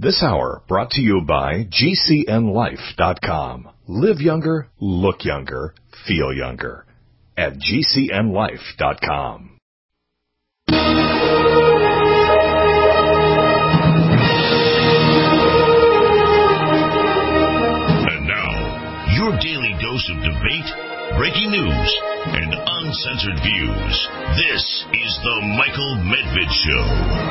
This hour brought to you by GCNLife.com. Live younger, look younger, feel younger. At GCNLife.com. And now, your daily dose of debate, breaking news, and uncensored views. This is the Michael Medved Show.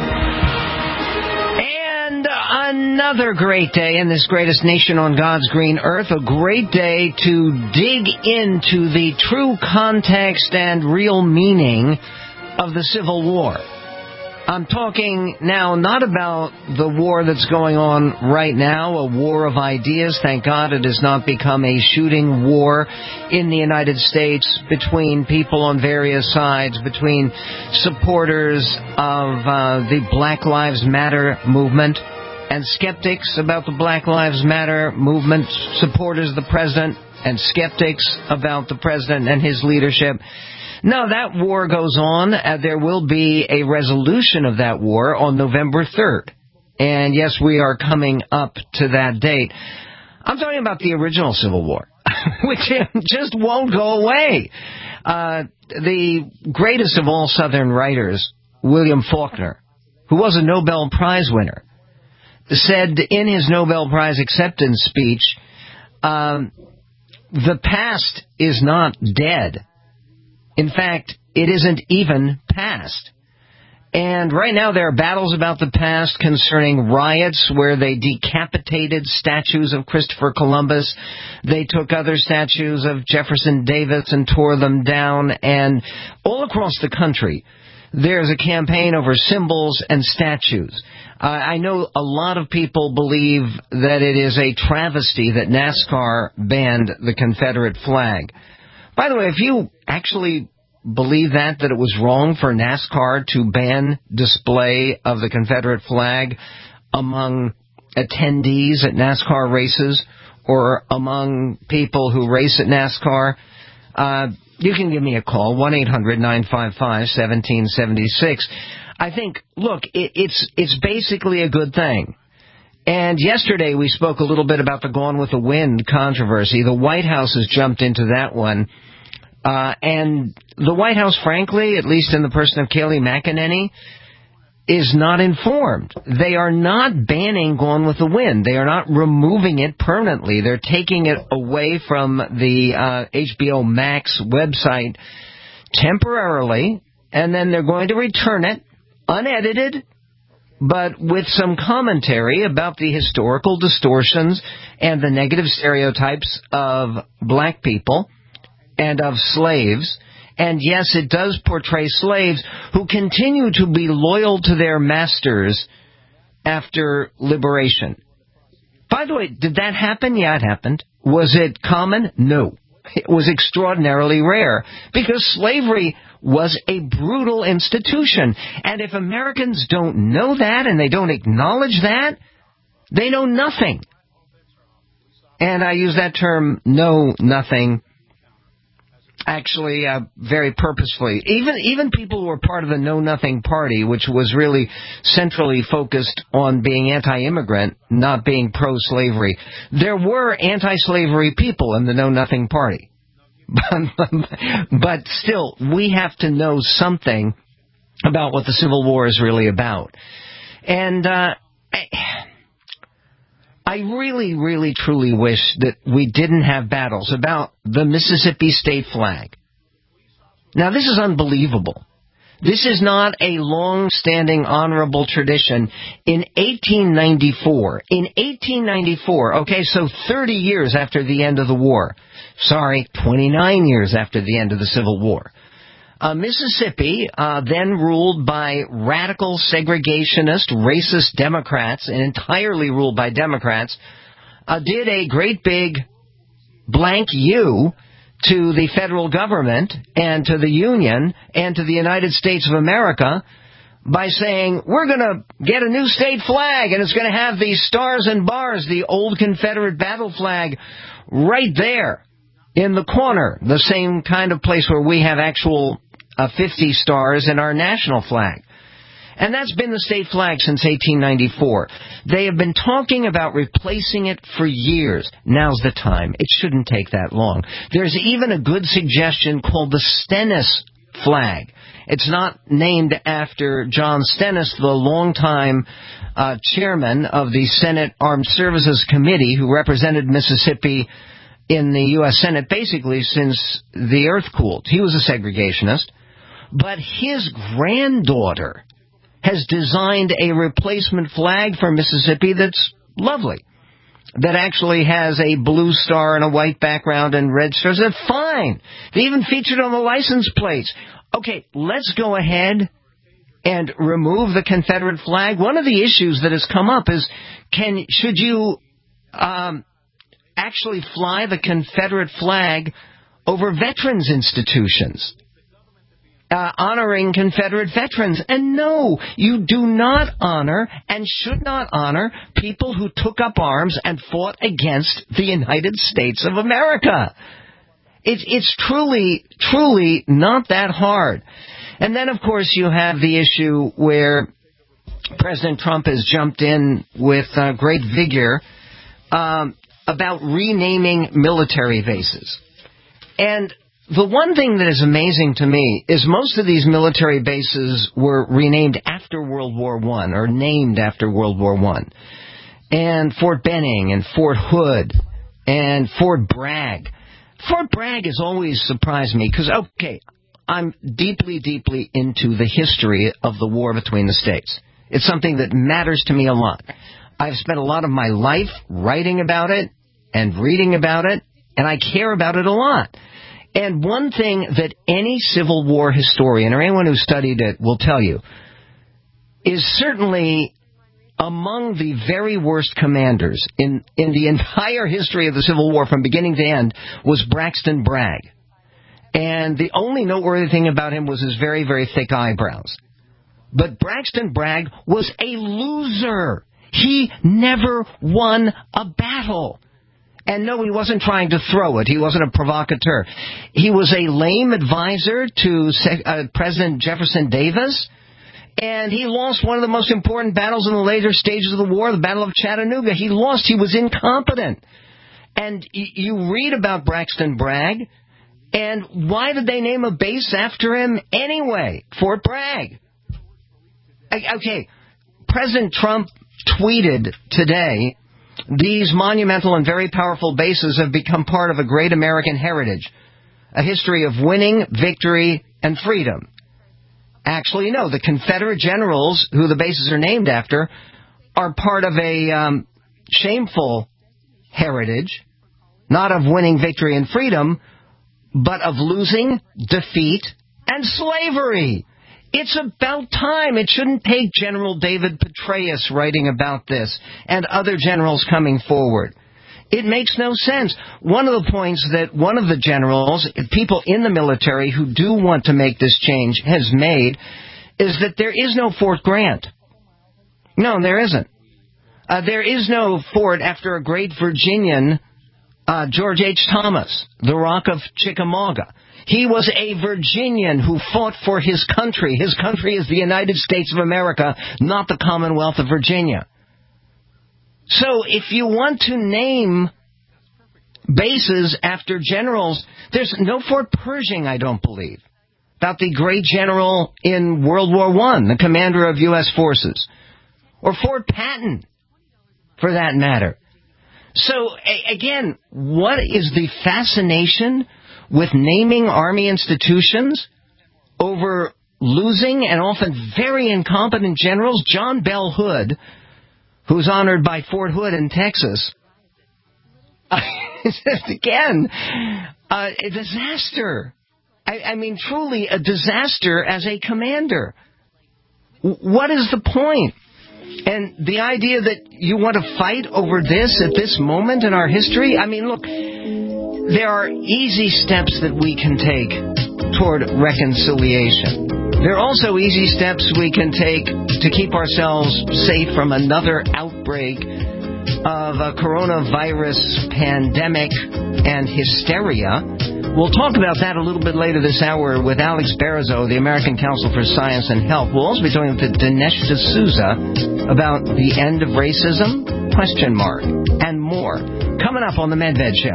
And another great day in this greatest nation on God's green earth. A great day to dig into the true context and real meaning of the Civil War. I'm talking now not about the war that's going on right now, a war of ideas. Thank God it has not become a shooting war in the United States between people on various sides, between supporters of the Black Lives Matter movement and skeptics about the Black Lives Matter movement, supporters of the president and skeptics about the president and his leadership. No, that war goes on. There will be a resolution of that war on November 3rd. And yes, we are coming up to that date. I'm talking about the original Civil War, which just won't go away. The greatest of all Southern writers, William Faulkner, who was a Nobel Prize winner, said in his Nobel Prize acceptance speech, the past is not dead. In fact, it isn't even past. And right now there are battles about the past concerning riots where they decapitated statues of Christopher Columbus. They took other statues of Jefferson Davis and tore them down. And all across the country, there's a campaign over symbols and statues. I know a lot of people believe that it is a travesty that NASCAR banned the Confederate flag. By the way, if you actually believe that it was wrong for NASCAR to ban display of the Confederate flag among attendees at NASCAR races or among people who race at NASCAR, you can give me a call, 1-800-955-1776. I think, look, it's basically a good thing. And yesterday we spoke a little bit about the Gone with the Wind controversy. The White House has jumped into that one. And the White House, frankly, at least in the person of Kayleigh McEnany, is not informed. They are not banning Gone with the Wind. They are not removing it permanently. They're taking it away from the HBO Max website temporarily, and then they're going to return it unedited, but with some commentary about the historical distortions and the negative stereotypes of black people and of slaves. And yes, it does portray slaves who continue to be loyal to their masters after liberation. By the way, did that happen? Yeah, it happened. Was it common? No. It was extraordinarily rare because slavery was a brutal institution. And if Americans don't know that and they don't acknowledge that, they know nothing. And I use that term, know nothing, actually very purposefully. Even people who were part of the Know Nothing Party, which was really centrally focused on being anti-immigrant, not being pro-slavery. There were anti-slavery people in the Know Nothing Party. But still, we have to know something about what the Civil War is really about. And I really, really, truly wish that we didn't have battles about the Mississippi state flag. Now, this is unbelievable. This is not a long-standing honorable tradition. In 1894, okay, so 30 years after the end of the war. 29 years after the end of the Civil War. Mississippi, then ruled by radical segregationist, racist Democrats, and entirely ruled by Democrats, did a great big blank U to the federal government and to the Union and to the United States of America by saying, we're going to get a new state flag, and it's going to have these stars and bars, the old Confederate battle flag, right there in the corner, the same kind of place where we have actual 50 stars in our national flag. And that's been the state flag since 1894. They have been talking about replacing it for years. Now's the time. It shouldn't take that long. There's even a good suggestion called the Stennis flag. It's not named after John Stennis, the longtime chairman of the Senate Armed Services Committee who represented Mississippi in the U.S. Senate basically since the earth cooled. He was a segregationist. But his granddaughter has designed a replacement flag for Mississippi that's lovely, that actually has a blue star and a white background and red stars. That's fine. They even featured on the license plates. Okay, let's go ahead and remove the Confederate flag. One of the issues that has come up is, should you actually fly the Confederate flag over veterans institutions? Honoring Confederate veterans. And no, you do not honor and should not honor people who took up arms and fought against the United States of America. It's truly, truly not that hard. And then, of course, you have the issue where President Trump has jumped in with great vigor about renaming military bases. And the one thing that is amazing to me is most of these military bases were renamed after World War I, or named after World War I. And Fort Benning and Fort Hood and Fort Bragg. Fort Bragg has always surprised me because, okay, I'm deeply, deeply into the history of the war between the states. It's something that matters to me a lot. I've spent a lot of my life writing about it and reading about it, and I care about it a lot. And one thing that any Civil War historian or anyone who studied it will tell you is certainly among the very worst commanders in the entire history of the Civil War from beginning to end was Braxton Bragg. And the only noteworthy thing about him was his very, very thick eyebrows. But Braxton Bragg was a loser. He never won a battle. And no, he wasn't trying to throw it. He wasn't a provocateur. He was a lame advisor to President Jefferson Davis, and he lost one of the most important battles in the later stages of the war, the Battle of Chattanooga. He lost. He was incompetent. And you read about Braxton Bragg, and why did they name a base after him anyway? Fort Bragg. Okay, President Trump tweeted today, "These monumental and very powerful bases have become part of a great American heritage, a history of winning, victory, and freedom." Actually, no, the Confederate generals, who the bases are named after, are part of a shameful heritage, not of winning, victory, and freedom, but of losing, defeat, and slavery. It's about time. It shouldn't take General David Petraeus writing about this and other generals coming forward. It makes no sense. One of the points that one of the generals, people in the military who do want to make this change, has made is that there is no Fort Grant. No, there isn't. There is no fort after a great Virginian, George H. Thomas, the Rock of Chickamauga. He was a Virginian who fought for his country. His country is the United States of America, not the Commonwealth of Virginia. So if you want to name bases after generals, there's no Fort Pershing, I don't believe, about the great general in World War I, the commander of U.S. forces, or Fort Patton, for that matter. So, again, what is the fascination with naming Army institutions over losing and often very incompetent generals? John Bell Hood, who's honored by Fort Hood in Texas, again, a disaster. I mean, truly a disaster as a commander. What is the point? And the idea that you want to fight over this at this moment in our history? I mean, look, there are easy steps that we can take toward reconciliation. There are also easy steps we can take to keep ourselves safe from another outbreak of a coronavirus pandemic and hysteria. We'll talk about that a little bit later this hour with Alex Barizo, the American Council for Science and Health. We'll also be talking with Dinesh D'Souza about the end of racism, ? And more. Coming up on the MedVed Show.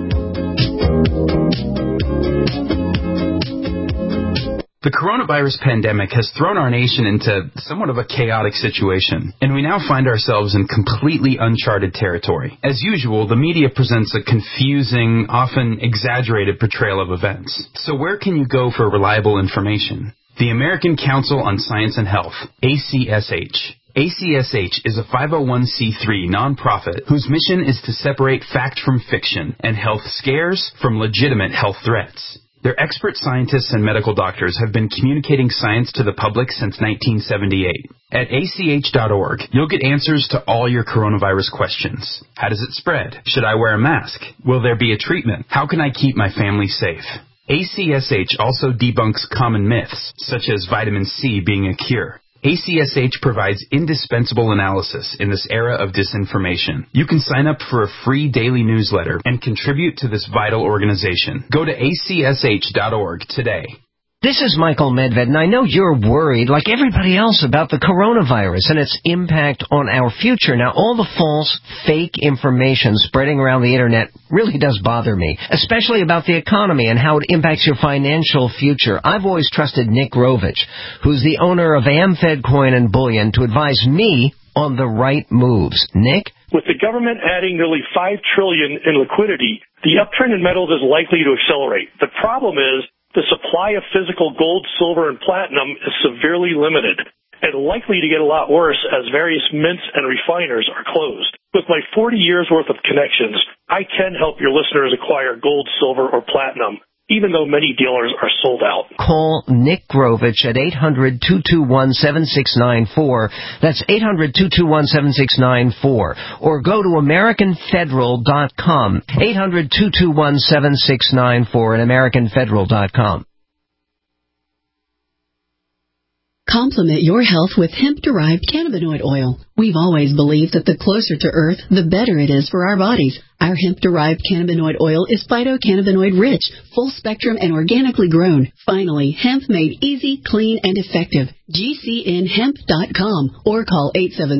The coronavirus pandemic has thrown our nation into somewhat of a chaotic situation, and we now find ourselves in completely uncharted territory. As usual, the media presents a confusing, often exaggerated portrayal of events. So where can you go for reliable information? The American Council on Science and Health, ACSH. ACSH is a 501c3 nonprofit whose mission is to separate fact from fiction and health scares from legitimate health threats. Their expert scientists and medical doctors have been communicating science to the public since 1978. At ACH.org, you'll get answers to all your coronavirus questions. How does it spread? Should I wear a mask? Will there be a treatment? How can I keep my family safe? ACSH also debunks common myths, such as vitamin C being a cure. ACSH provides indispensable analysis in this era of disinformation. You can sign up for a free daily newsletter and contribute to this vital organization. Go to acsh.org today. This is Michael Medved, and I know you're worried, like everybody else, about the coronavirus and its impact on our future. Now, all the false, fake information spreading around the Internet really does bother me, especially about the economy and how it impacts your financial future. I've always trusted Nick Rovich, who's the owner of AmFed Coin and Bullion, to advise me on the right moves. Nick? With the government adding nearly $5 trillion in liquidity, the uptrend in metals is likely to accelerate. The problem is, the supply of physical gold, silver, and platinum is severely limited and likely to get a lot worse as various mints and refiners are closed. With my 40 years' worth of connections, I can help your listeners acquire gold, silver, or platinum, even though many dealers are sold out. Call Nick Grovich at 800-221-7694. That's 800-221-7694. Or go to AmericanFederal.com. 800-221-7694 and AmericanFederal.com. Complement your health with hemp-derived cannabinoid oil. We've always believed that the closer to Earth, the better it is for our bodies. Our hemp-derived cannabinoid oil is phytocannabinoid-rich, full-spectrum, and organically grown. Finally, hemp made easy, clean, and effective. GCNhemp.com or call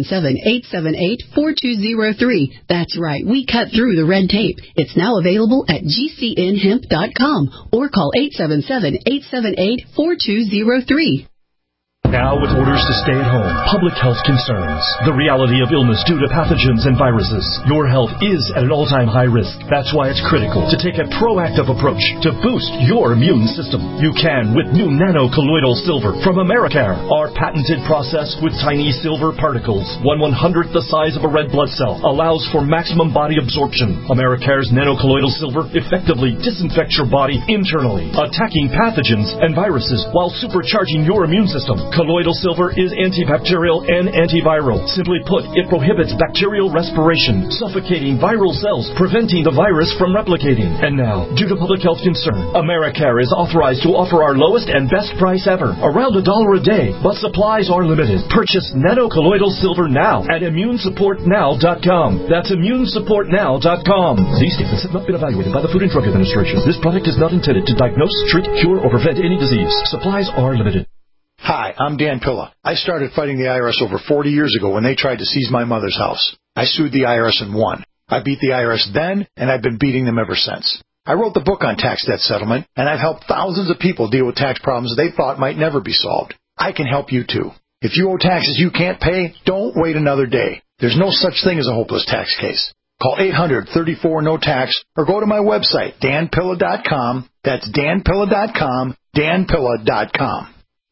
877-878-4203. That's right, we cut through the red tape. It's now available at GCNhemp.com or call 877-878-4203. Now with orders to stay at home, public health concerns, the reality of illness due to pathogens and viruses, your health is at an all-time high risk. That's why it's critical to take a proactive approach to boost your immune system. You can with new nano-colloidal silver from Americare. Our patented process with tiny silver particles, 1/100th the size of a red blood cell, allows for maximum body absorption. Americare's nano-colloidal silver effectively disinfects your body internally, attacking pathogens and viruses while supercharging your immune system. Colloidal silver is antibacterial and antiviral. Simply put, it prohibits bacterial respiration, suffocating viral cells, preventing the virus from replicating. And now, due to public health concern, Americare is authorized to offer our lowest and best price ever, around $1 a day, but supplies are limited. Purchase nano-colloidal silver now at ImmuneSupportNow.com. That's ImmuneSupportNow.com. These statements have not been evaluated by the Food and Drug Administration. This product is not intended to diagnose, treat, cure, or prevent any disease. Supplies are limited. Hi, I'm Dan Pilla. I started fighting the IRS over 40 years ago when they tried to seize my mother's house. I sued the IRS and won. I beat the IRS then, and I've been beating them ever since. I wrote the book on tax debt settlement, and I've helped thousands of people deal with tax problems they thought might never be solved. I can help you too. If you owe taxes you can't pay, don't wait another day. There's no such thing as a hopeless tax case. Call 800-34-NO-TAX or go to my website, danpilla.com. That's danpilla.com, danpilla.com.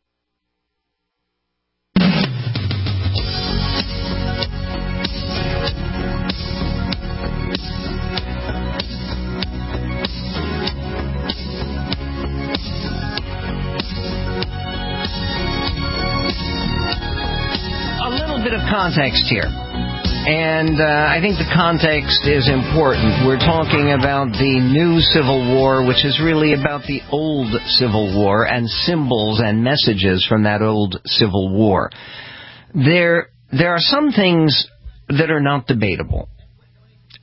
Bit of context here, and I think the context is important. We're talking about the new Civil War, which is really about the old Civil War and symbols and messages from that old Civil War. There are some things that are not debatable.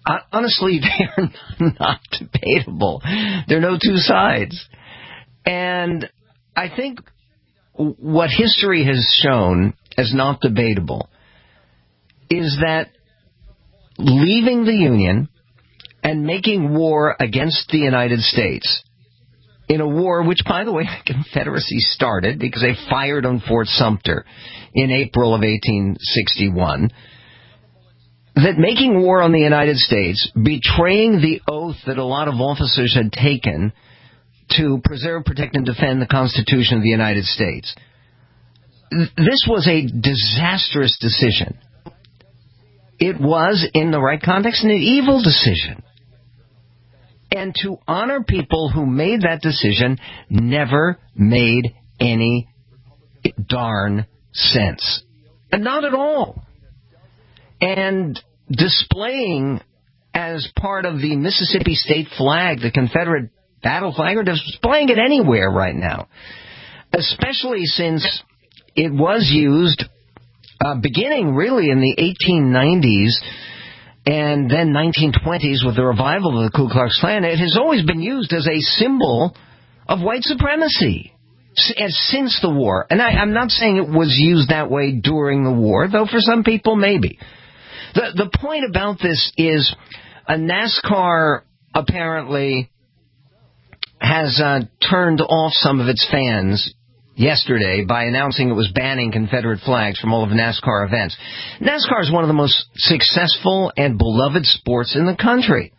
honestly, they're not debatable. There are no two sides. And I think what history has shown as not debatable is that leaving the Union and making war against the United States in a war which, by the way, the Confederacy started because they fired on Fort Sumter in April of 1861, that making war on the United States, betraying the oath that a lot of officers had taken to preserve, protect, and defend the Constitution of the United States, this was a disastrous decision. It was, in the right context, an evil decision. And to honor people who made that decision never made any darn sense. Not at all. And displaying as part of the Mississippi state flag, the Confederate battle flag, or displaying it anywhere right now, especially since it was used beginning really in the 1890s and then 1920s with the revival of the Ku Klux Klan. It has always been used as a symbol of white supremacy since the war. And I'm not saying it was used that way during the war, though for some people maybe. The point about this is NASCAR apparently has turned off some of its fans yesterday by announcing it was banning Confederate flags from all of NASCAR events. NASCAR is one of the most successful and beloved sports in the country.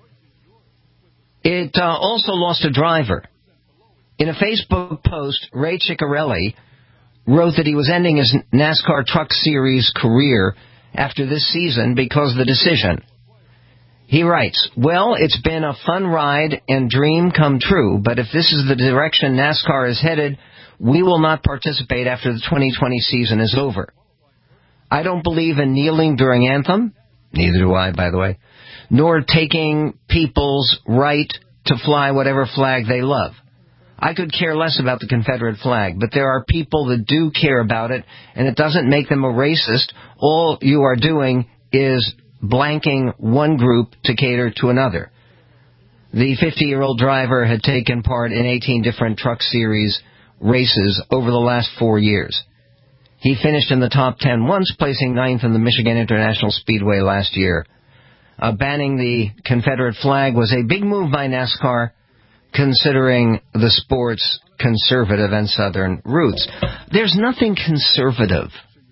It also lost a driver. In a Facebook post, Ray Ciccarelli wrote that he was ending his NASCAR Truck Series career after this season because of the decision. He writes, "Well, it's been a fun ride and dream come true, but if this is the direction NASCAR is headed, we will not participate after the 2020 season is over. I don't believe in kneeling during anthem," neither do I, by the way, "nor taking people's right to fly whatever flag they love. I could care less about the Confederate flag, but there are people that do care about it, and it doesn't make them a racist. All you are doing is blanking one group to cater to another." The 50-year-old driver had taken part in 18 different Truck Series races over the last 4 years. He finished in the top 10 once, placing 9th in the Michigan International Speedway last year. Banning the Confederate flag was a big move by NASCAR, considering the sport's conservative and Southern roots. There's nothing conservative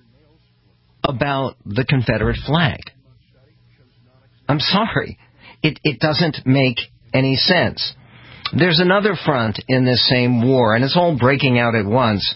about the Confederate flag. I'm sorry. It doesn't make any sense. There's another front in this same war, and it's all breaking out at once.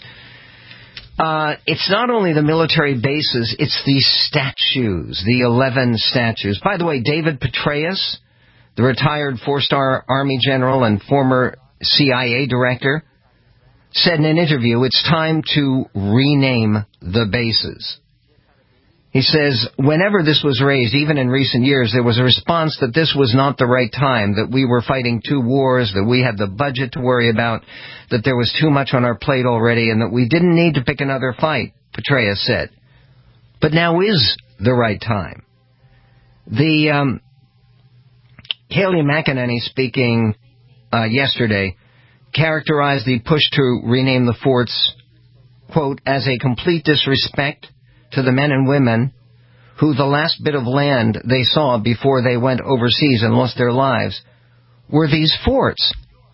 It's not only the military bases, it's the statues, the 11 statues. By the way, David Petraeus, the retired 4-star Army general and former CIA director, said in an interview, it's time to rename the bases. He says, whenever this was raised, even in recent years, there was a response that this was not the right time, that we were fighting 2 wars, that we had the budget to worry about, that there was too much on our plate already, and that we didn't need to pick another fight, Petraeus said. But now is the right time. The Haley McEnany, speaking yesterday, characterized the push to rename the forts, quote, as a complete disrespect to the men and women who the last bit of land they saw before they went overseas and lost their lives were these forts.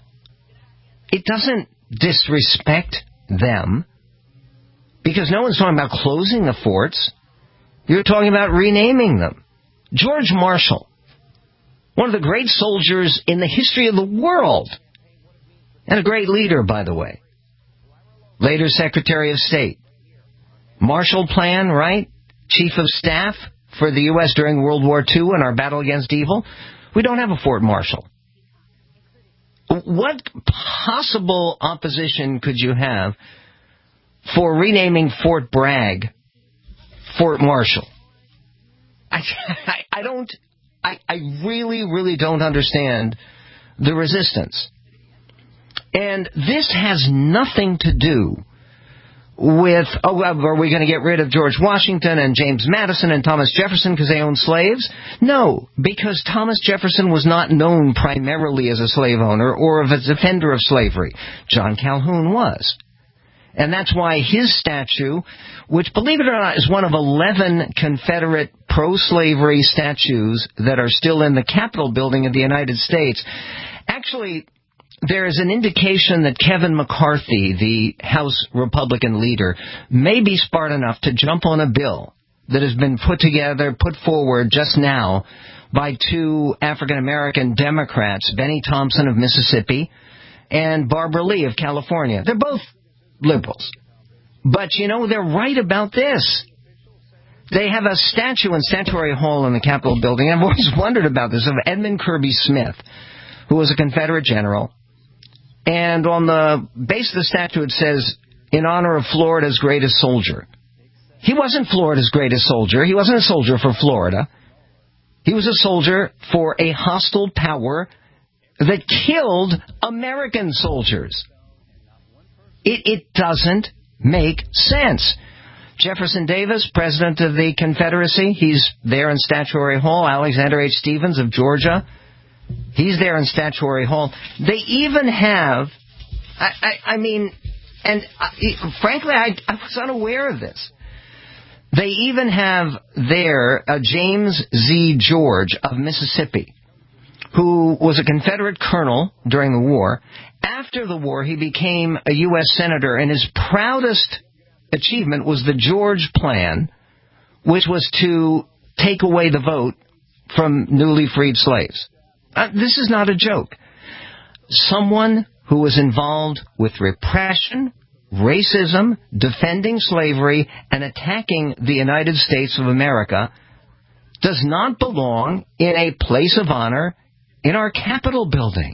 It doesn't disrespect them because no one's talking about closing the forts. You're talking about renaming them. George Marshall, one of the great soldiers in the history of the world, and a great leader, by the way, later Secretary of State. Marshall Plan, right? Chief of Staff for the U.S. during World War II and our battle against evil. We don't have a Fort Marshall. What possible opposition could you have for renaming Fort Bragg Fort Marshall? I really, really don't understand the resistance. And this has nothing to do with, are we going to get rid of George Washington and James Madison and Thomas Jefferson because they owned slaves? No, because Thomas Jefferson was not known primarily as a slave owner or as a defender of slavery. John Calhoun was. And that's why his statue, which, believe it or not, is one of 11 Confederate pro-slavery statues that are still in the Capitol building of the United States. Actually, there is an indication that Kevin McCarthy, the House Republican leader, may be smart enough to jump on a bill that has been put forward just now by two African-American Democrats, Benny Thompson of Mississippi and Barbara Lee of California. They're both liberals. But, they're right about this. They have a statue in Statuary Hall in the Capitol building. I've always wondered about this, of Edmund Kirby Smith, who was a Confederate general. And on the base of the statue it says, in honor of Florida's greatest soldier. He wasn't Florida's greatest soldier. He wasn't a soldier for Florida. He was a soldier for a hostile power that killed American soldiers. It doesn't make sense. Jefferson Davis, president of the Confederacy, he's there in Statuary Hall. Alexander H. Stephens of Georgia, he's there in Statuary Hall. They even have, frankly, I was unaware of this. They even have there James Z. George of Mississippi, who was a Confederate colonel during the war. After the war, he became a U.S. Senator, and his proudest achievement was the George Plan, which was to take away the vote from newly freed slaves. This is not a joke. Someone who was involved with repression, racism, defending slavery, and attacking the United States of America does not belong in a place of honor in our Capitol building.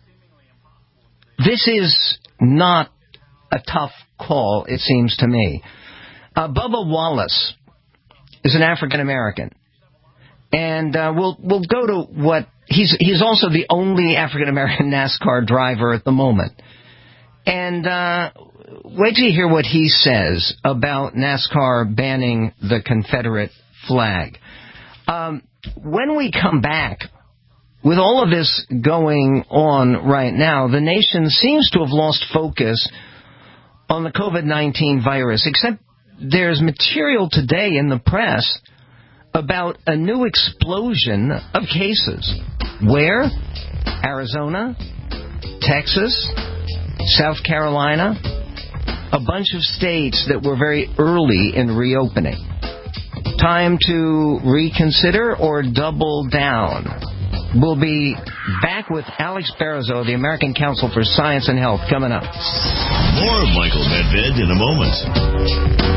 This is not a tough call, it seems to me. Bubba Wallace is an African American, and we'll go to what he's also the only African American NASCAR driver at the moment. And wait till you hear what he says about NASCAR banning the Confederate flag. When we come back, with all of this going on right now, the nation seems to have lost focus on the COVID-19 virus, except there's material today in the press about a new explosion of cases. Where? Arizona, Texas, South Carolina, a bunch of states that were very early in reopening. Time to reconsider or double down? We'll be back with Alex Barizo, the American Council for Science and Health, coming up. More Michael Medved in a moment.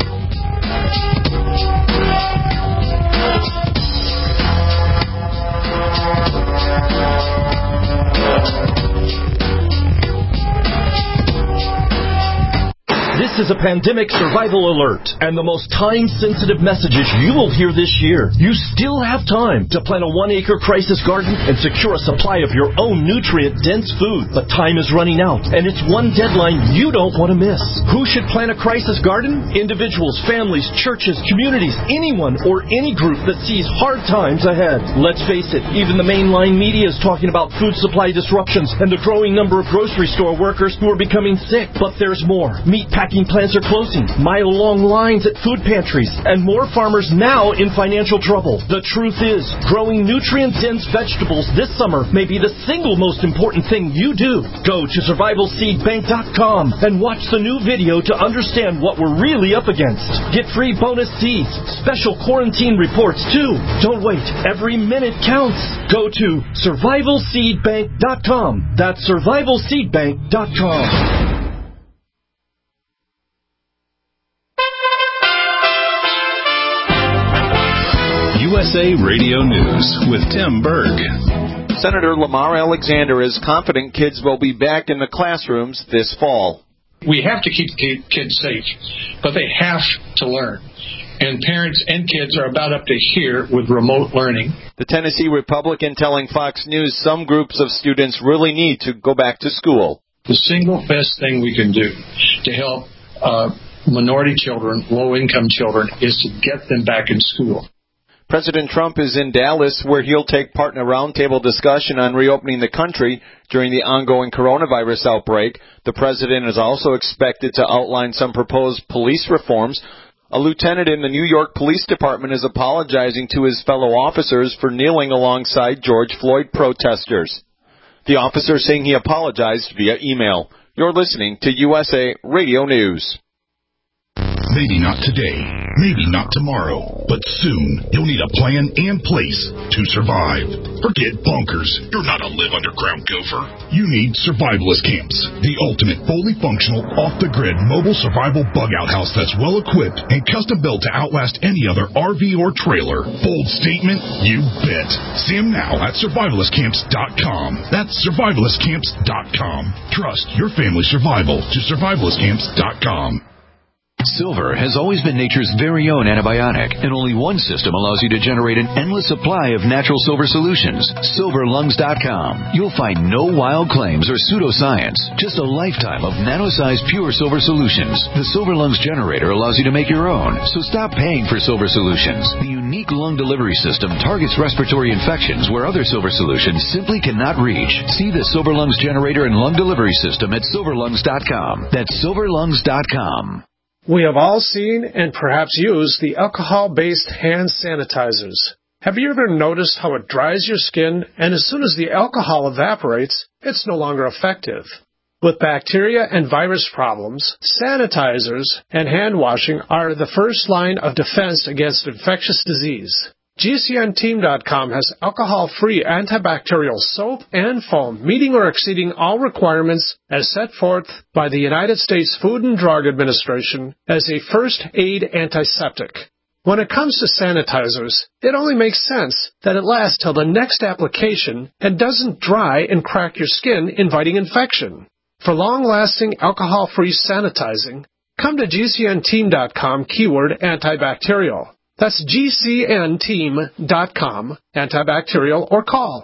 This is a pandemic survival alert and the most time-sensitive messages you will hear this year. You still have time to plant a 1-acre crisis garden and secure a supply of your own nutrient-dense food. But time is running out, and it's one deadline you don't want to miss. Who should plant a crisis garden? Individuals, families, churches, communities, anyone or any group that sees hard times ahead. Let's face it, even the mainline media is talking about food supply disruptions and the growing number of grocery store workers who are becoming sick. But there's more. Meat packing plants are closing, mile-long lines at food pantries, and more farmers now in financial trouble. The truth is, growing nutrient-dense vegetables this summer may be the single most important thing you do. Go to survivalseedbank.com and watch the new video to understand what we're really up against. Get free bonus seeds, special quarantine reports too. Don't wait. Every minute counts. Go to survivalseedbank.com. That's survivalseedbank.com. USA Radio News with Tim Berg. Senator Lamar Alexander is confident kids will be back in the classrooms this fall. We have to keep kids safe, but they have to learn. And parents and kids are about up to here with remote learning. The Tennessee Republican telling Fox News some groups of students really need to go back to school. The single best thing we can do to help minority children, low-income children, is to get them back in school. President Trump is in Dallas, where he'll take part in a roundtable discussion on reopening the country during the ongoing coronavirus outbreak. The president is also expected to outline some proposed police reforms. A lieutenant in the New York Police Department is apologizing to his fellow officers for kneeling alongside George Floyd protesters. The officer saying he apologized via email. You're listening to USA Radio News. Maybe not today, maybe not tomorrow, but soon you'll need a plan and place to survive. Forget bunkers. You're not a live underground gopher. You need survivalist camps, the ultimate fully functional, off-the-grid mobile survival bug-out house that's well-equipped and custom-built to outlast any other RV or trailer. Bold statement? You bet. See them now at survivalistcamps.com. That's survivalistcamps.com. Trust your family's survival to survivalistcamps.com. Silver has always been nature's very own antibiotic, and only one system allows you to generate an endless supply of natural silver solutions. SilverLungs.com. You'll find no wild claims or pseudoscience, just a lifetime of nano-sized pure silver solutions. The Silver Lungs generator allows you to make your own, so stop paying for silver solutions. The unique lung delivery system targets respiratory infections where other silver solutions simply cannot reach. See the Silver Lungs generator and lung delivery system at SilverLungs.com. That's SilverLungs.com. We have all seen and perhaps used the alcohol-based hand sanitizers. Have you ever noticed how it dries your skin, and as soon as the alcohol evaporates, it's no longer effective? With bacteria and virus problems, sanitizers and hand washing are the first line of defense against infectious disease. GCNteam.com has alcohol-free antibacterial soap and foam, meeting or exceeding all requirements as set forth by the United States Food and Drug Administration as a first aid antiseptic. When it comes to sanitizers, it only makes sense that it lasts till the next application and doesn't dry and crack your skin, inviting infection. For long-lasting alcohol-free sanitizing, come to GCNteam.com keyword antibacterial. That's GCNteam.com, antibacterial, or call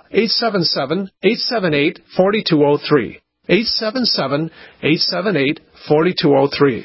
877-878-4203. 877-878-4203.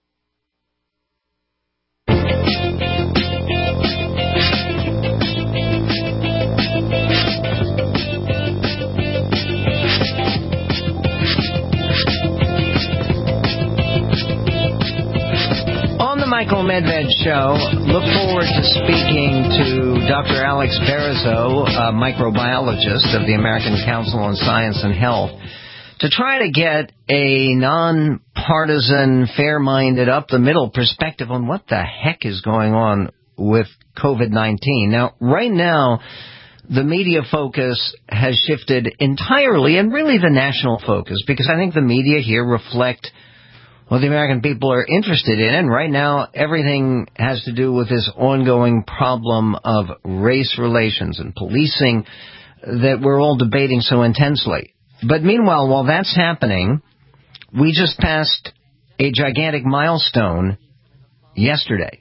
Michael Medved Show. Look forward to speaking to Dr. Alex Barizo, a microbiologist of the American Council on Science and Health, to try to get a nonpartisan, fair-minded, up-the-middle perspective on what the heck is going on with COVID-19. Now, right now, the media focus has shifted entirely, and really the national focus, because I think the media here reflect what the American people are interested in, and right now everything has to do with this ongoing problem of race relations and policing that we're all debating so intensely. But meanwhile, while that's happening, we just passed a gigantic milestone yesterday.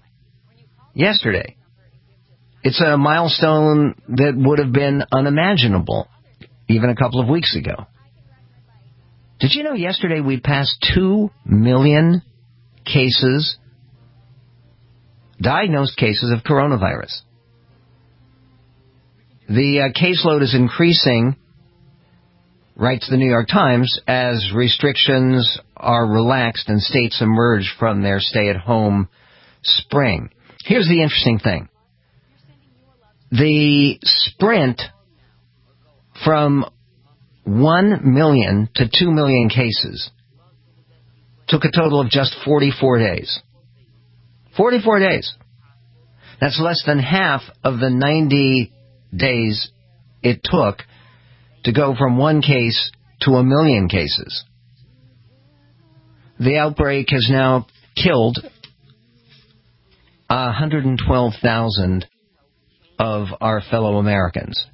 It's a milestone that would have been unimaginable even a couple of weeks ago. Did you know yesterday we passed 2 million cases, diagnosed cases of coronavirus? The caseload is increasing, writes the New York Times, as restrictions are relaxed and states emerge from their stay-at-home spring. Here's the interesting thing. The sprint from 1 million to 2 million cases took a total of just 44 days. 44 days. That's less than half of the 90 days it took to go from 1 case to 1 million cases. The outbreak has now killed 112,000 of our fellow Americans.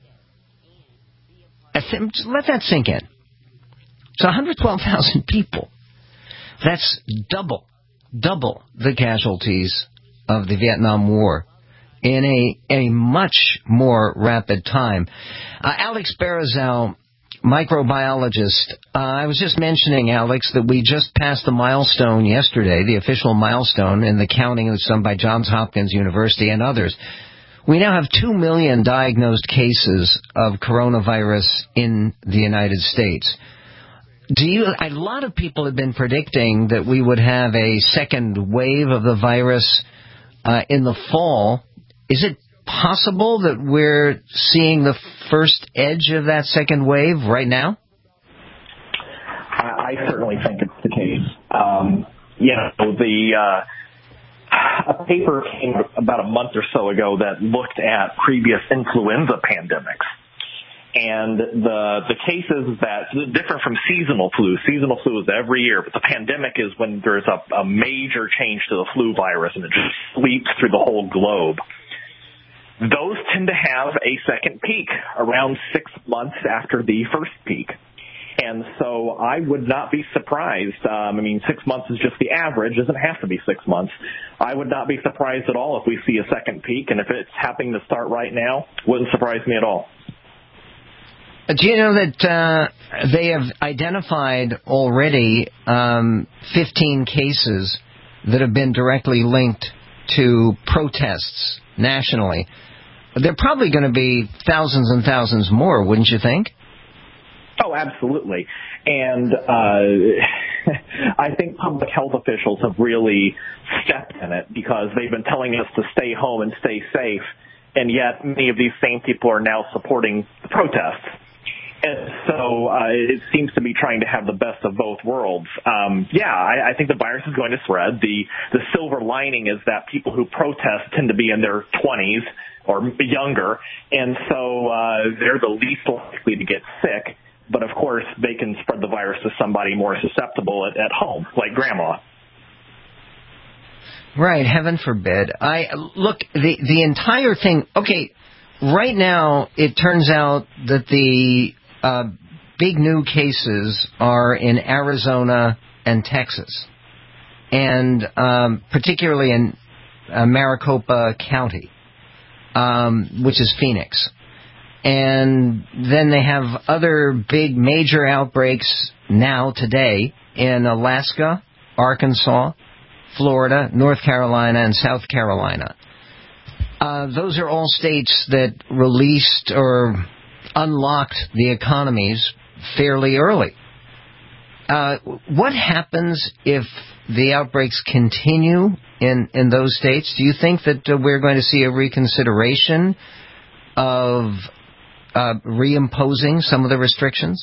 Let that sink in. It's 112,000 people. That's double the casualties of the Vietnam War in a much more rapid time. Alex Barizo microbiologist. I was just mentioning, Alex, that we just passed the milestone yesterday, the official milestone in the counting that was done by Johns Hopkins University and others. We now have 2 million diagnosed cases of coronavirus in the United States. A lot of people have been predicting that we would have a second wave of the virus in the fall. Is it possible that we're seeing the first edge of that second wave right now? I certainly think it's the case. A paper came about a month or so ago that looked at previous influenza pandemics. And the cases that different from seasonal flu. Seasonal flu is every year, but the pandemic is when there's a major change to the flu virus and it just sweeps through the whole globe. Those tend to have a second peak around 6 months after the first peak. And so I would not be surprised. 6 months is just the average. It doesn't have to be 6 months. I would not be surprised at all if we see a second peak. And if it's happening to start right now, wouldn't surprise me at all. Do you know that they have identified already 15 cases that have been directly linked to protests nationally? There are probably going to be thousands and thousands more, wouldn't you think? Oh, absolutely. And I think public health officials have really stepped in it because they've been telling us to stay home and stay safe, and yet many of these same people are now supporting the protests. And so it seems to be trying to have the best of both worlds. I think the virus is going to spread. The silver lining is that people who protest tend to be in their 20s or younger, and so they're the least likely to get sick. But, of course, they can spread the virus to somebody more susceptible at home, like grandma. Right, heaven forbid. Look, the entire thing, okay, right now it turns out that the big new cases are in Arizona and Texas, and particularly in Maricopa County, which is Phoenix. And then they have other big major outbreaks now today in Alaska, Arkansas, Florida, North Carolina, and South Carolina. Those are all states that released or unlocked the economies fairly early. What happens if the outbreaks continue in those states? Do you think that we're going to see a reconsideration of reimposing some of the restrictions?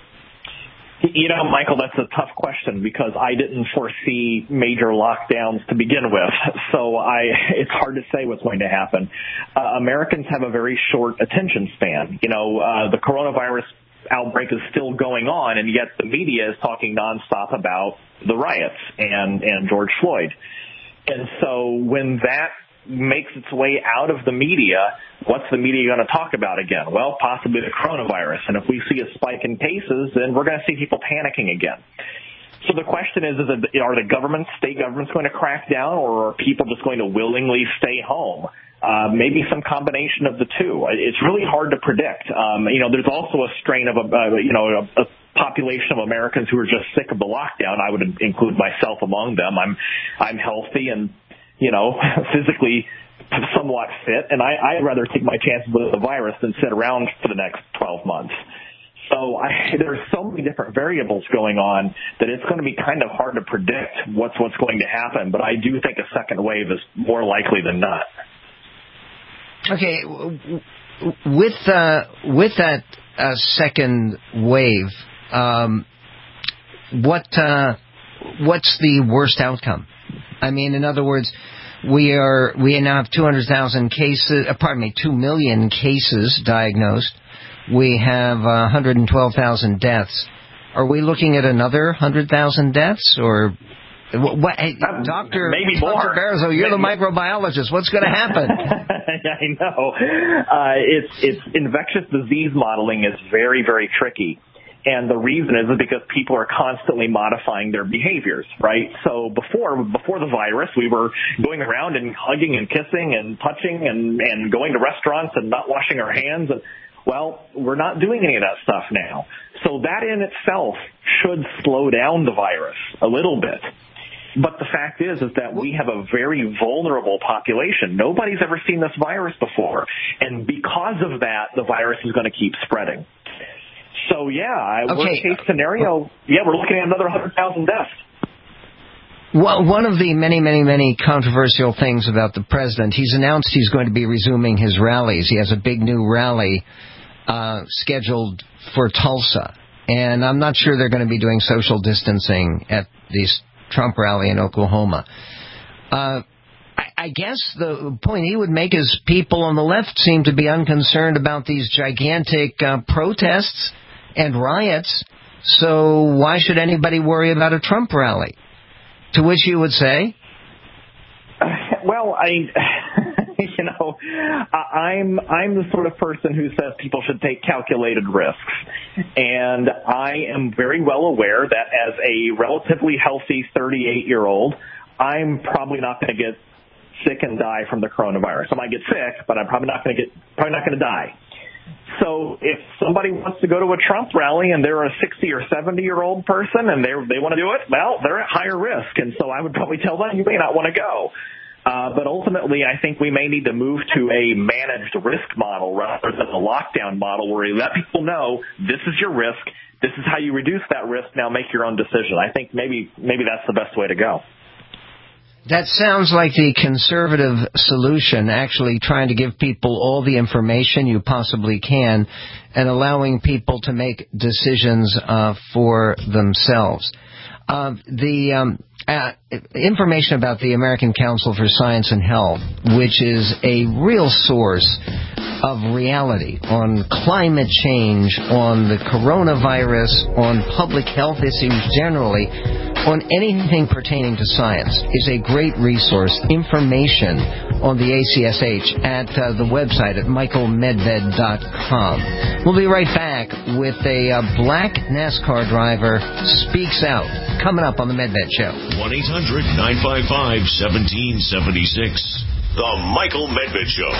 Michael, that's a tough question because I didn't foresee major lockdowns to begin with. So it's hard to say what's going to happen. Americans have a very short attention span. The coronavirus outbreak is still going on, and yet the media is talking nonstop about the riots and George Floyd. And so when that makes its way out of the media, what's the media going to talk about again? Well, possibly the coronavirus. And if we see a spike in cases, then we're going to see people panicking again. So the question is are the state governments going to crack down, or are people just going to willingly stay home? Maybe some combination of the two. It's really hard to predict. There's also a strain of a population of Americans who are just sick of the lockdown. I would include myself among them. I'm healthy and physically somewhat fit, and I'd rather take my chances with the virus than sit around for the next 12 months. So there's so many different variables going on that it's going to be kind of hard to predict what's going to happen, but I do think a second wave is more likely than not. Okay, with that second wave, what's the worst outcome? In other words, we now have 2 million cases diagnosed. We have 112,000 deaths. Are we looking at another 100,000 deaths, or what? Hey, Dr. Berzo, you're the microbiologist. What's going to happen? I know. It's infectious disease modeling is very, very tricky. And the reason is because people are constantly modifying their behaviors, right? So before the virus, we were going around and hugging and kissing and touching and going to restaurants and not washing our hands. And Well, we're not doing any of that stuff now. So that in itself should slow down the virus a little bit. But the fact is that we have a very vulnerable population. Nobody's ever seen this virus before. And because of that, the virus is going to keep spreading. So, worst case scenario, we're looking at another 100,000 deaths. Well, one of the many, many, many controversial things about the president, he's announced he's going to be resuming his rallies. He has a big new rally scheduled for Tulsa. And I'm not sure they're going to be doing social distancing at this Trump rally in Oklahoma. I guess the point he would make is people on the left seem to be unconcerned about these gigantic protests and riots, so why should anybody worry about a Trump rally? To which you would say? Well, I'm the sort of person who says people should take calculated risks. And I am very well aware that as a relatively healthy 38-year-old, I'm probably not going to get sick and die from the coronavirus. I might get sick, but I'm probably not going to die. So if somebody wants to go to a Trump rally and they're a 60 or 70-year-old person and they want to do it, well, they're at higher risk. And so I would probably tell them you may not want to go. But ultimately, I think we may need to move to a managed risk model rather than a lockdown model where you let people know this is your risk, this is how you reduce that risk, now make your own decision. I think maybe that's the best way to go. That sounds like the conservative solution, actually trying to give people all the information you possibly can and allowing people to make decisions for themselves. The information about the American Council for Science and Health, which is a real source of reality on climate change, on the coronavirus, on public health issues generally, on anything pertaining to science, is a great resource. Information on the ACSH at the website at michaelmedved.com. We'll be right back with a black NASCAR driver speaks out, coming up on the Medved Show. 1-800-955-1776. The Michael Medved Show.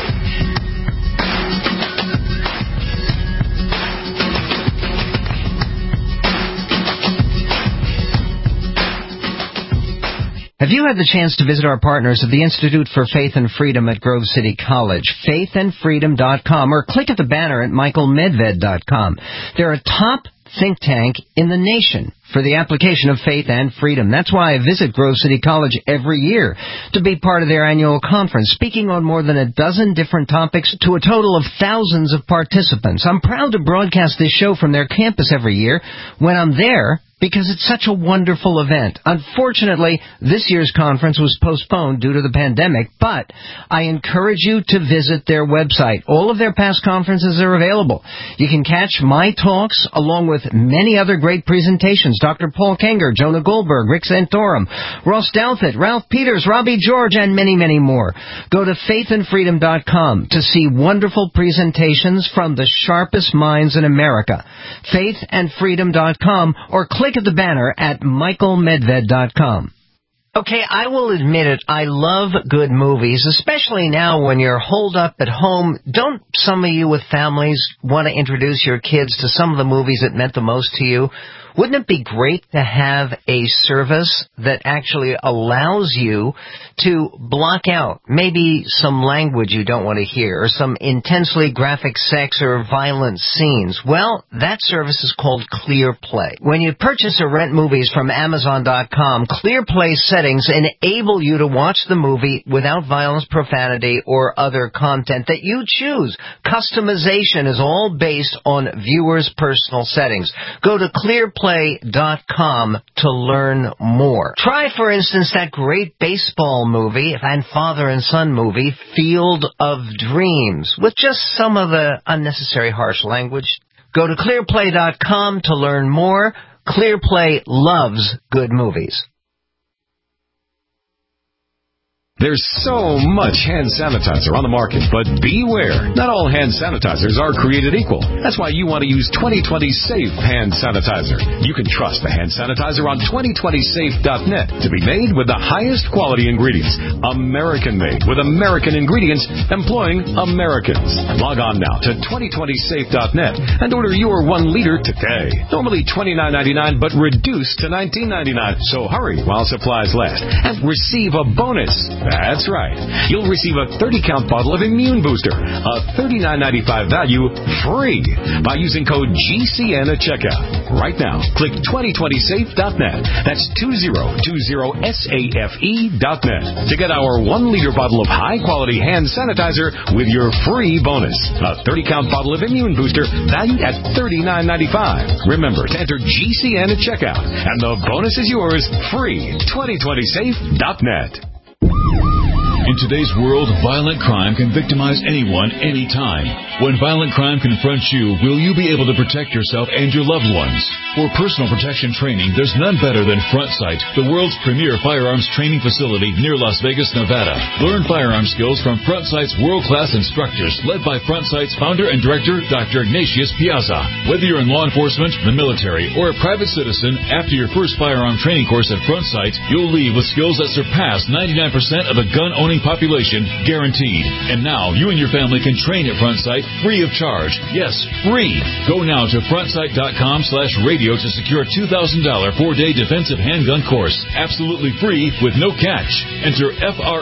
Have you had the chance to visit our partners at the Institute for Faith and Freedom at Grove City College, faithandfreedom.com, or click at the banner at michaelmedved.com. They're a top think tank in the nation for the application of faith and freedom. That's why I visit Grove City College every year to be part of their annual conference, speaking on more than a dozen different topics to a total of thousands of participants. I'm proud to broadcast this show from their campus every year when I'm there, because it's such a wonderful event. Unfortunately, this year's conference was postponed due to the pandemic, but I encourage you to visit their website. All of their past conferences are available. You can catch my talks along with many other great presentations. Dr. Paul Kenger, Jonah Goldberg, Rick Santorum, Ross Douthat, Ralph Peters, Robbie George, and many, many more. Go to faithandfreedom.com to see wonderful presentations from the sharpest minds in America. Faithandfreedom.com, or click at the banner at michaelmedved.com. Okay, I will admit it, I love good movies, especially now when you're holed up at home. Don't some of you with families want to introduce your kids to some of the movies that meant the most to you? Wouldn't it be great to have a service that actually allows you to block out maybe some language you don't want to hear or some intensely graphic sex or violent scenes? Well, that service is called ClearPlay. When you purchase or rent movies from Amazon.com, ClearPlay settings enable you to watch the movie without violence, profanity, or other content that you choose. Customization is all based on viewers' personal settings. Go to ClearPlay.com to learn more. Try, for instance, that great baseball movie and father and son movie, Field of Dreams, with just some of the unnecessary harsh language. Go to ClearPlay.com to learn more. ClearPlay loves good movies. There's so much hand sanitizer on the market, but beware. Not all hand sanitizers are created equal. That's why you want to use 2020 Safe Hand Sanitizer. You can trust the hand sanitizer on 2020safe.net to be made with the highest quality ingredients. American-made with American ingredients employing Americans. Log on now to 2020safe.net and order your 1 liter today. Normally $29.99, but reduced to $19.99. So hurry while supplies last and receive a bonus. That's right. You'll receive a 30-count bottle of Immune Booster, a $39.95 value, free by using code GCN at checkout. Right now, click 2020safe.net. That's 2020safe.net to get our 1 liter bottle of high-quality hand sanitizer with your free bonus. A 30-count bottle of Immune Booster valued at $39.95. Remember to enter GCN at checkout, and the bonus is yours free. 2020safe.net. In today's world, violent crime can victimize anyone, anytime. When violent crime confronts you, will you be able to protect yourself and your loved ones? For personal protection training, there's none better than Front Sight, the world's premier firearms training facility near Las Vegas, Nevada. Learn firearm skills from Front Sight's world-class instructors, led by Front Sight's founder and director, Dr. Ignatius Piazza. Whether you're in law enforcement, the military, or a private citizen, after your first firearm training course at Front Sight, you'll leave with skills that surpass 99% of the gun-owning population, guaranteed. And now, you and your family can train at Front Sight free of charge. Yes, free. Go now to frontsight.com/radio to secure a $2,000 4-day defensive handgun course. Absolutely free with no catch. Enter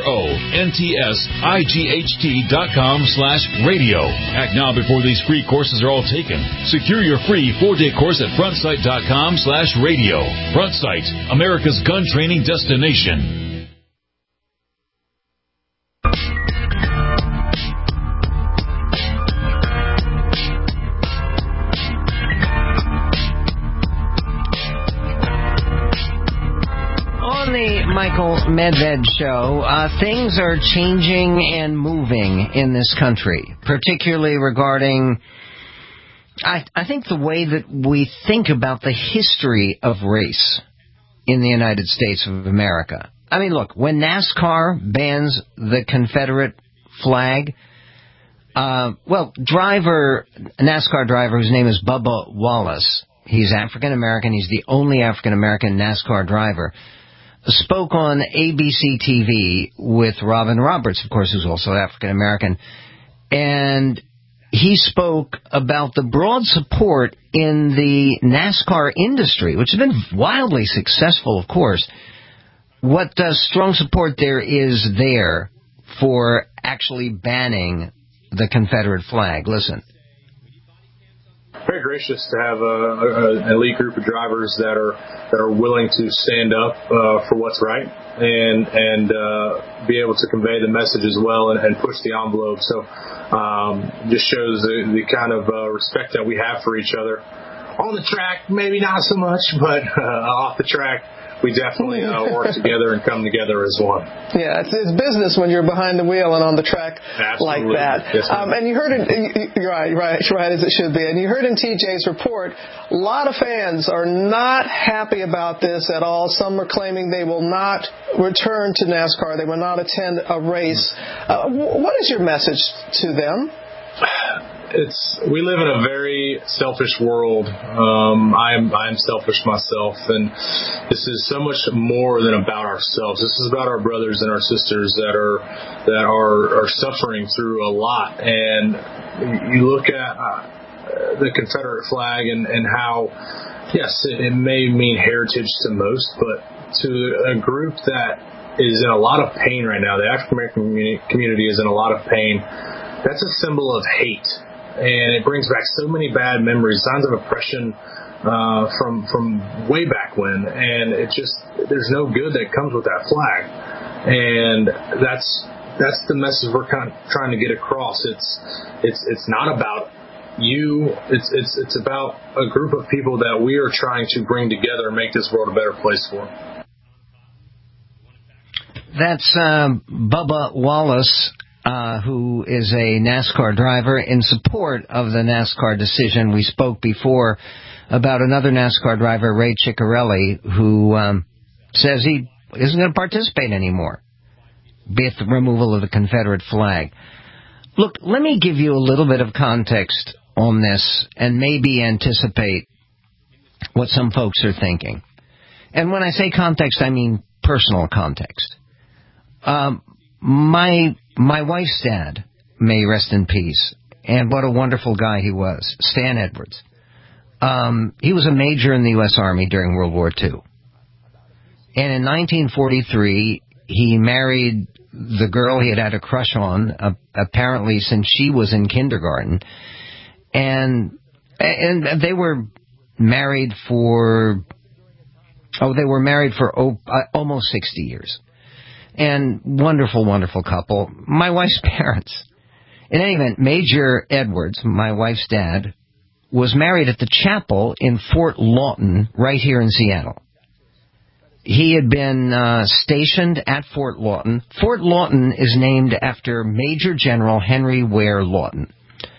FRONTSIGHT.com/radio. Act now before these free courses are all taken. Secure your free 4-day course at frontsight.com/radio. Front Sight, America's gun training destination. Michael Medved Show. Things are changing and moving in this country, particularly regarding, I think, the way that we think about the history of race in the United States of America. I mean, look, when NASCAR bans the Confederate flag, a NASCAR driver whose name is Bubba Wallace, he's African American, he's the only African American NASCAR driver, spoke on ABC TV with Robin Roberts, of course, who's also African American, and he spoke about the broad support in the NASCAR industry, which has been wildly successful, of course. What strong support there is there for actually banning the Confederate flag. Listen. Very gracious to have an elite group of drivers that are willing to stand up for what's right and be able to convey the message as well and push the envelope. So just shows the kind of respect that we have for each other. On the track, maybe not so much, but off the track, we definitely work together and come together as one. Yeah, it's business when you're behind the wheel and on the track. Absolutely. Like that. Yes, and you heard it, right, as it should be. And you heard in TJ's report, a lot of fans are not happy about this at all. Some are claiming they will not return to NASCAR. They will not attend a race. What is your message to them? We live in a very selfish world. I'm selfish myself, and this is so much more than about ourselves. This is about our brothers and our sisters that are suffering through a lot. And you look at the Confederate flag and how, yes, it may mean heritage to most, but to a group that is in a lot of pain right now, the African American community is in a lot of pain. That's a symbol of hate. And it brings back so many bad memories, signs of oppression from way back when. And there's no good that comes with that flag. And that's the message we're kind of trying to get across. It's not about you. It's about a group of people that we are trying to bring together and make this world a better place for. That's Bubba Wallace, who is a NASCAR driver in support of the NASCAR decision. We spoke before about another NASCAR driver, Ray Ciccarelli, who says he isn't going to participate anymore. be it the removal of the Confederate flag. Look, let me give you a little bit of context on this and maybe anticipate what some folks are thinking. And when I say context, I mean personal context. My wife's dad, may rest in peace, and what a wonderful guy he was, Stan Edwards. He was a major in the U.S. Army during World War II. And in 1943, he married the girl he had a crush on, apparently since she was in kindergarten. And they were married for almost 60 years. And wonderful, wonderful couple. My wife's parents. In any event, Major Edwards, my wife's dad, was married at the chapel in Fort Lawton, right here in Seattle. He had been stationed at Fort Lawton. Fort Lawton is named after Major General Henry Ware Lawton.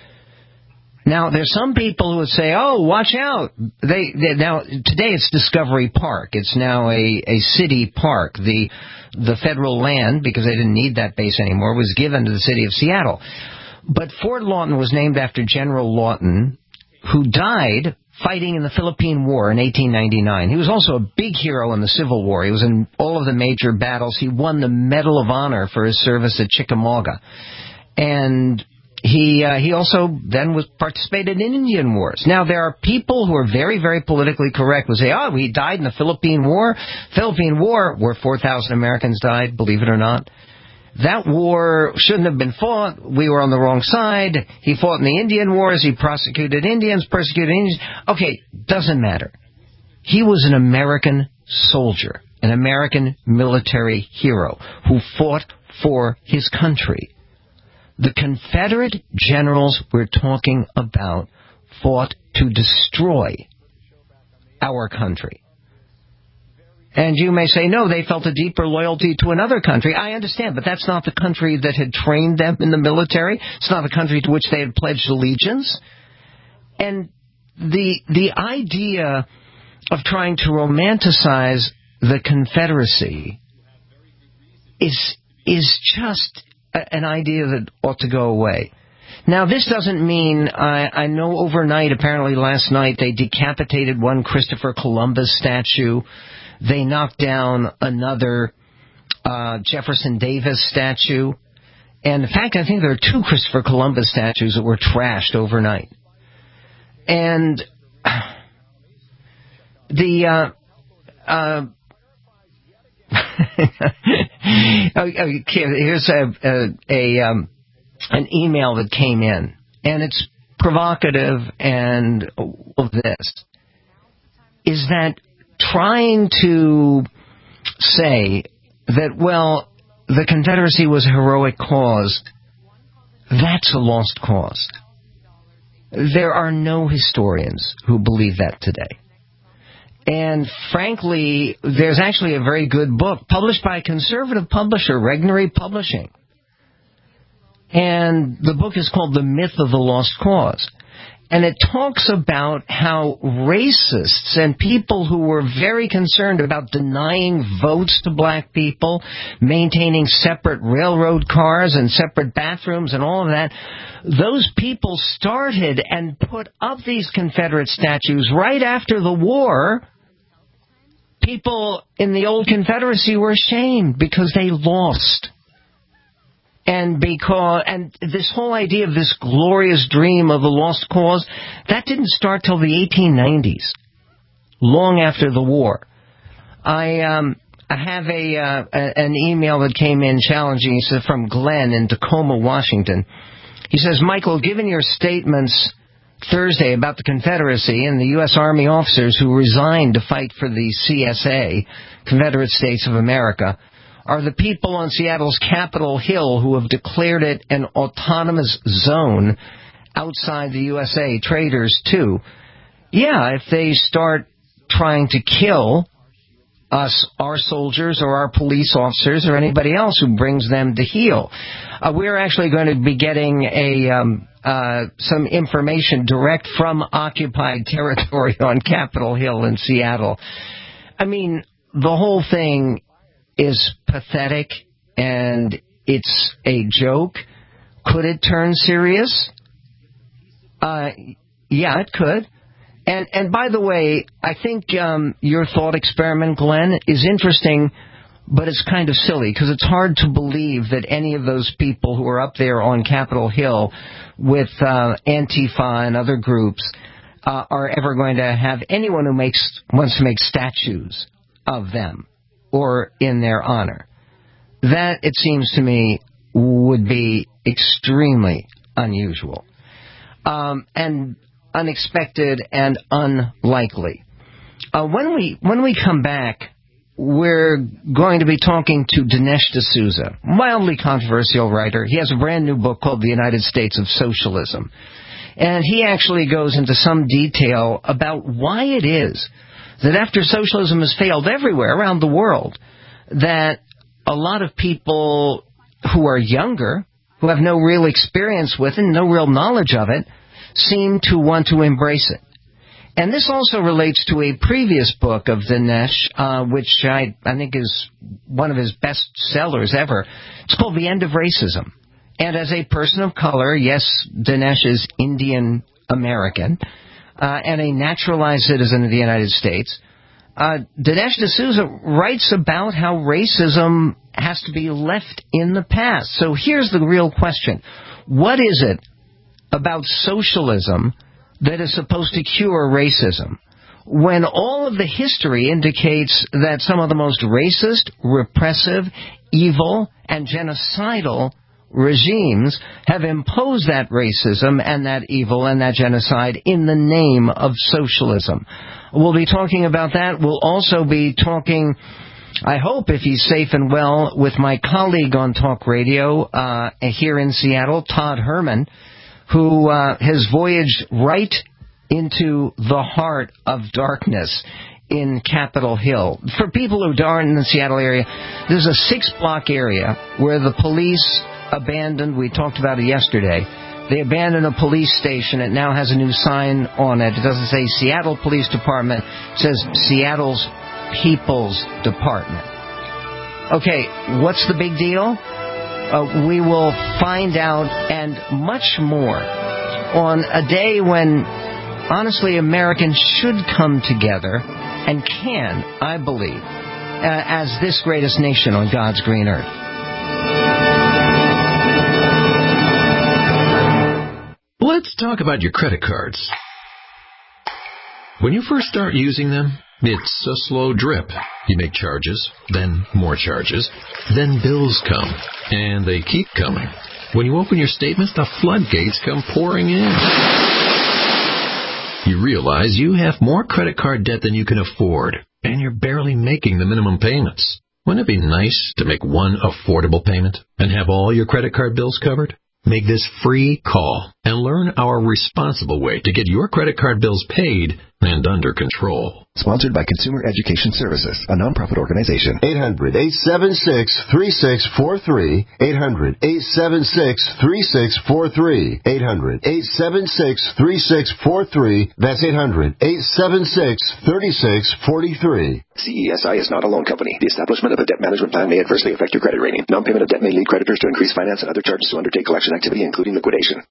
Now, there's some people who would say, oh, watch out. Now, today it's Discovery Park. It's now a city park. The federal land, because they didn't need that base anymore, was given to the city of Seattle. But Fort Lawton was named after General Lawton, who died fighting in the Philippine War in 1899. He was also a big hero in the Civil War. He was in all of the major battles. He won the Medal of Honor for his service at Chickamauga. And he also then participated in Indian wars. Now, there are people who are very, very politically correct who say, oh, he died in the Philippine War. Philippine War, where 4,000 Americans died, believe it or not. That war shouldn't have been fought. We were on the wrong side. He fought in the Indian wars. He persecuted Indians. Okay, doesn't matter. He was an American soldier, an American military hero who fought for his country. The Confederate generals we're talking about fought to destroy our country. And you may say, no, they felt a deeper loyalty to another country. I understand, but that's not the country that had trained them in the military. It's not the country to which they had pledged allegiance. And the idea of trying to romanticize the Confederacy is just an idea that ought to go away. Now, this doesn't mean, I know overnight, apparently last night, they decapitated one Christopher Columbus statue. They knocked down another Jefferson Davis statue. And in fact, I think there are 2 Christopher Columbus statues that were trashed overnight. And here's an email that came in, and it's provocative, and all of this is that trying to say that, well, the Confederacy was a heroic cause, that's a lost cause. There are no historians who believe that today. And frankly, there's actually a very good book published by a conservative publisher, Regnery Publishing. And the book is called The Myth of the Lost Cause. And it talks about how racists and people who were very concerned about denying votes to black people, maintaining separate railroad cars and separate bathrooms and all of that, those people started and put up these Confederate statues right after the war. People in the old Confederacy were ashamed because they lost. And this whole idea of this glorious dream of the lost cause, that didn't start till the 1890s, long after the war. I have an email that came in challenging. He said, from Glenn in Tacoma, Washington. He says, Michael, given your statements Thursday about the Confederacy and the U.S. Army officers who resigned to fight for the CSA, Confederate States of America, are the people on Seattle's Capitol Hill who have declared it an autonomous zone outside the USA traitors too. Yeah, if they start trying to kill us, our soldiers or our police officers or anybody else who brings them to heel. We're actually going to be getting some information direct from occupied territory on Capitol Hill in Seattle. I mean, the whole thing is pathetic and it's a joke. Could it turn serious? Yeah, it could. And by the way, I think your thought experiment, Glenn, is interesting, but it's kind of silly because it's hard to believe that any of those people who are up there on Capitol Hill with Antifa and other groups are ever going to have anyone who wants to make statues of them or in their honor. That, it seems to me, would be extremely unusual and unexpected and unlikely. When we come back, we're going to be talking to Dinesh D'Souza, mildly controversial writer. He has a brand new book called The United States of Socialism. And he actually goes into some detail about why it is that after socialism has failed everywhere around the world, that a lot of people who are younger, who have no real experience with it, no real knowledge of it, seem to want to embrace it. And this also relates to a previous book of Dinesh, which I think is one of his best sellers ever. It's called The End of Racism. And as a person of color, yes, Dinesh is Indian American, and a naturalized citizen of the United States, Dinesh D'Souza writes about how racism has to be left in the past. So here's the real question. What is it about socialism that is supposed to cure racism, when all of the history indicates that some of the most racist, repressive, evil, and genocidal regimes have imposed that racism and that evil and that genocide in the name of socialism? We'll be talking about that. We'll also be talking, I hope, if he's safe and well, with my colleague on talk radio here in Seattle, Todd Herman, who has voyaged right into the heart of darkness in Capitol Hill. For people who aren't in the Seattle area, there's a 6-block area where the police abandoned, we talked about it yesterday, they abandoned a police station. It now has a new sign on it. It doesn't say Seattle Police Department. It says Seattle's People's Department. Okay, what's the big deal? We will find out, and much more, on a day when, honestly, Americans should come together and can, I believe, as this greatest nation on God's green earth. Let's talk about your credit cards. When you first start using them, it's a slow drip. You make charges, then more charges, then bills come, and they keep coming. When you open your statements, the floodgates come pouring in. You realize you have more credit card debt than you can afford, and you're barely making the minimum payments. Wouldn't it be nice to make one affordable payment and have all your credit card bills covered? Make this free call and learn our responsible way to get your credit card bills paid and under control. Sponsored by Consumer Education Services, a nonprofit organization. 800-876-3643. 800-876-3643. 800-876-3643. That's 800-876-3643. CESI is not a loan company. The establishment of a debt management plan may adversely affect your credit rating. Non-payment of debt may lead creditors to increase finance and other charges to undertake collection activity, including liquidation.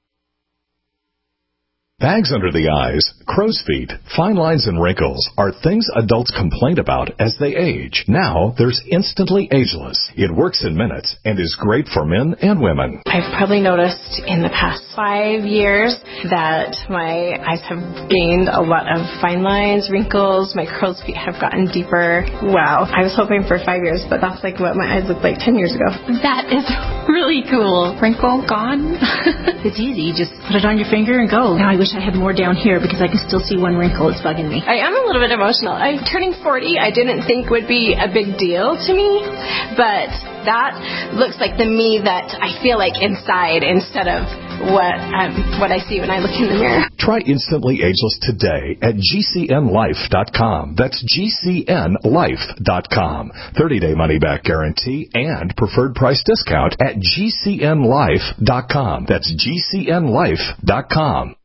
Bags under the eyes, crow's feet, fine lines, and wrinkles are things adults complain about as they age. Now, there's Instantly Ageless. It works in minutes and is great for men and women. I've probably noticed in the past 5 years that my eyes have gained a lot of fine lines, wrinkles, my crow's feet have gotten deeper. Wow. I was hoping for 5 years, but that's like what my eyes looked like 10 years ago. That is really cool. Wrinkle gone. It's easy. You just put it on your finger and go. Now I wish I had more down here because I can still see one wrinkle. It's bugging me. I am a little bit emotional. I'm turning 40. I didn't think would be a big deal to me, but that looks like the me that I feel like inside instead of what I see when I look in the mirror. Try Instantly Ageless today at GCNLife.com. That's GCNLife.com. 30-day money-back guarantee and preferred price discount at GCNLife.com. That's GCNLife.com.